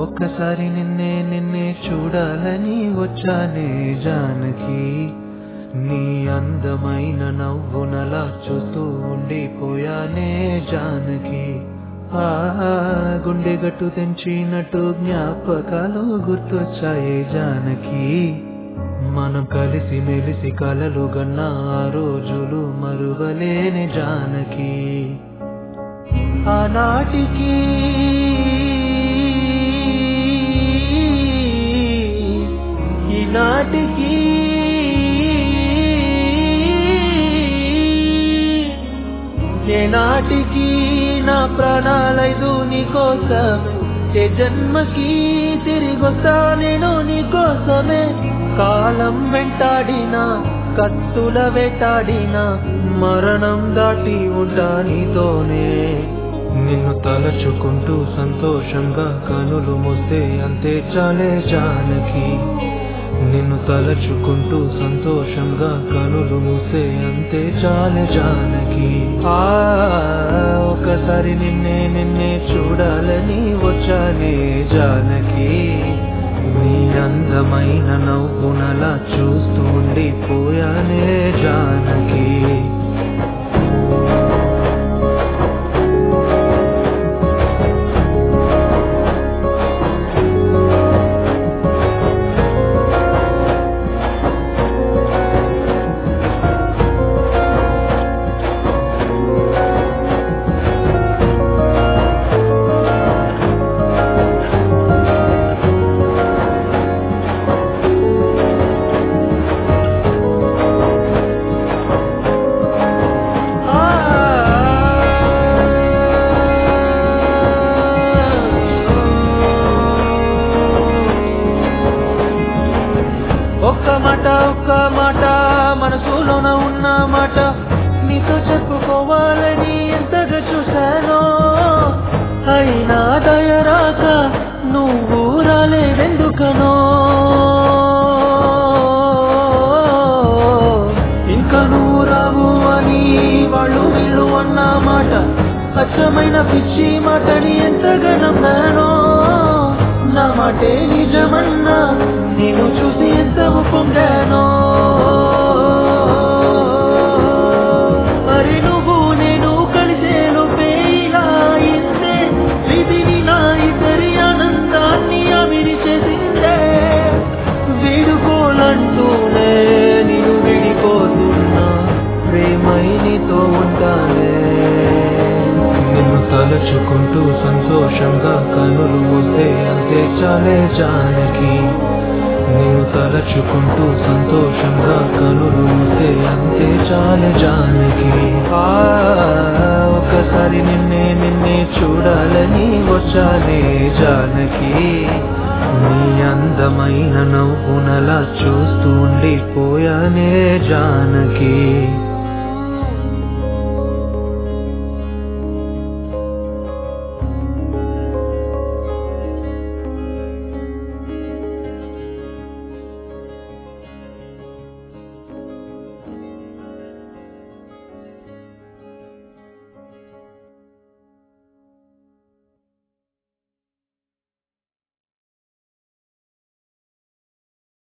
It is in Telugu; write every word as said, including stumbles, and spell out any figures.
ఒక్కసారి నిన్నే నిన్నే చూడాలని వచ్చానే జానకి, నీ అందమైన నవ్వునలా చూస్తూ ఉండిపోయానే జానకి. ఆ గుండె గట్టు తెంచినట్టు జ్ఞాపకాలు గుర్తొచ్చాయే జానకి, మనం కలిసి మెలిసి కలలు గన్న ఆ రోజులు మరువలేని జానకి. ఆనాటికి ఈనాటికి ఏనాటికి నా ప్రాణాలైదు నీకోసమే, ఏ జన్మకి తిరిగొస్తా నేను నీకోసమే. కాలం వెంటాడినా కత్తుల వేటాడినా మరణం దాటి ఉంటా నీతోనే. నిన్ను తలచుకుంటూ సంతోషంగా కనులు మూస్తే అంతే చాలే జానకి, నిన్ను తలచుకుంటూ సంతోషంగా కనులు మూస్తే అంతే చాలే జానకి. ఆ ఒకసారి నిన్నే నిన్నే చూడాలని వచ్చానే జానకి, నీ అందమైన నవ్వునలా చూస్తూ ఉండిపోయానే జానకి. ఒక్క మాట ఒక్క మాట మనసులోన ఉన్న మాట నీతో చెప్పుకోవాలని ఎంతగా చూశానో, అయినా దయరాక నువ్వు రాలేదెందుకనో. ఇంకా నువ్వు రావు అని వాళ్ళు వీళ్ళు అన్న మాట అచ్చమైన పిచ్చి మాటని ఎంతగా నమ్మానో. నా మాటే నిజమన్నా నేను చూసి ఎంత పొందానో. మరి నువ్వు నేను కలిసేలోపే ఇలా ఇస్తే విధిని నా ఇద్దరి ఆనందాన్ని అవిరి చేసిందే. వీడుకోలంటూనే నేను విడిపోతున్నా, ప్రేమై నీతో ఉంటానే. నిన్ను తలచుకుంటూ సంతోషంగా కనులు మూస్తే అంతే చాలే జానకి, నిన్ను తలచుకుంటూ సంతోషంగా కనులు మూస్తే అంతే చాలే జానకి. ఆ ఒకసారి నిన్నే నిన్నే చూడాలని వచ్చానే జానకి, నీ అందమైన నవ్వునలా చూస్తూ ఉండిపోయానే జానకి.